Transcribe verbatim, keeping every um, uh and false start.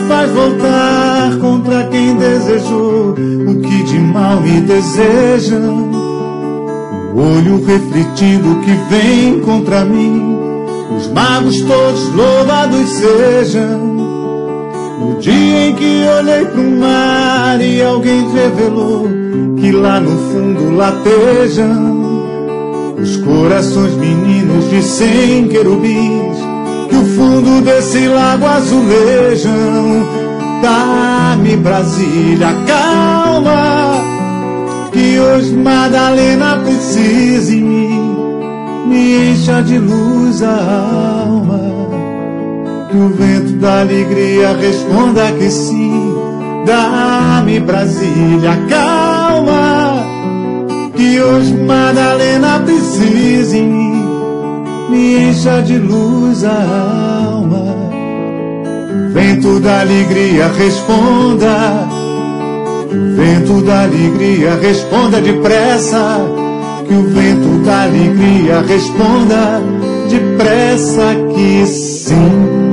faz voltar contra quem desejou o que de mal me desejam. O olho refletindo o que vem contra mim, os magos todos louvados sejam. No dia em que olhei pro mar e alguém revelou que lá no fundo latejam os corações meninos de cem querubins que o fundo desse lago azulejam. Dá-me Brasília, calma, que hoje Madalena precisa em mim, me encha de luz a alma, que o vento da alegria responda que sim. Dá-me Brasília, calma, que hoje Madalena precisa em mim, me encha de luz a alma. Vento da alegria responda, vento da alegria responda depressa, que o vento da alegria responda depressa que sim.